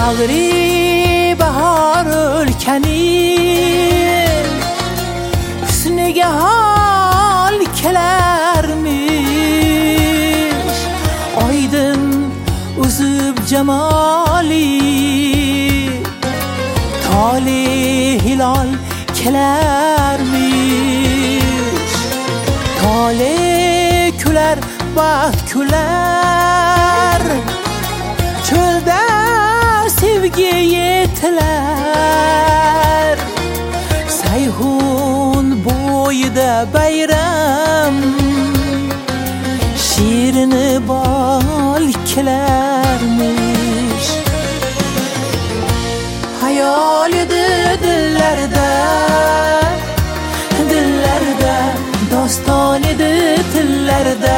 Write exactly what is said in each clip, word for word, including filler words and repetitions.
bag'ri bahor o'lkaning husniga hol kelarmish, oydin uzib jamoli toli hilol kelarmish, toli kular baxt kular, cho'lda sevgi yetilar, Sayhun bo'yida bayram shirini bol kelarmish. Hayol edi dillarda, dillarda doston edi tillarda,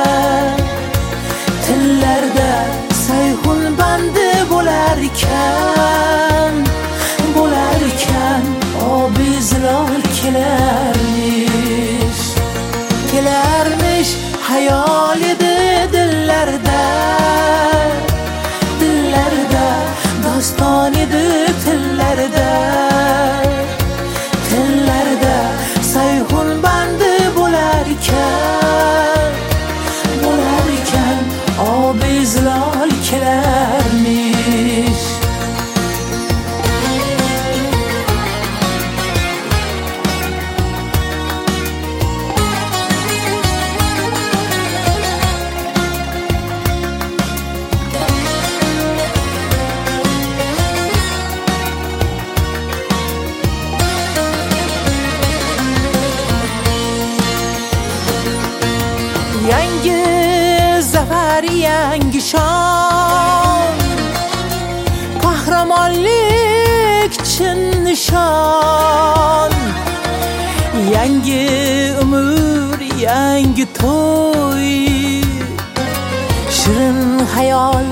tillarda Sayhun bandi bo'larkan, bo'larkan obi zilol kelarmish, kelarmish. Hayol edi dillarda, dillarda doston edi tillarda, tillarda Sayhun bandi bo'larkan, bo'larkan obi zilol kelarmish. Yangi zafar, yangi shon, qahramonlik chin nishon. Yangi umr, yangi to'y, shirin hayol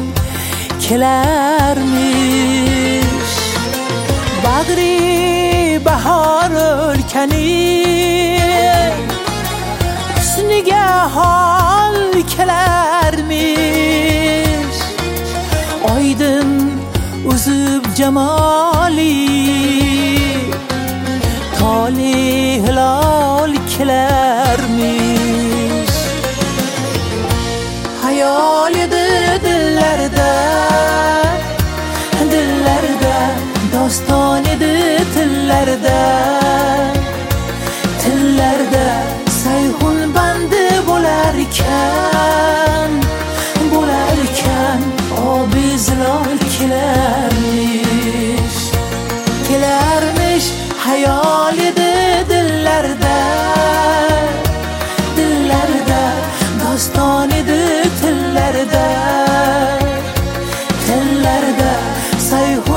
kelarmish, bag'ri bahor o'lkaning husniga hol kelarmish, oydin uzib jamoli toli hilol kelarmish. Hayol edi dillarda, dillarda doston edi tillarda, tillarda Sayhun bandi bo'larkan, bo'larkan obi zilol kelarmish, kelarmish. Hayol edi dillarda, dillarda doston edi tillarda, tillarda Sayhun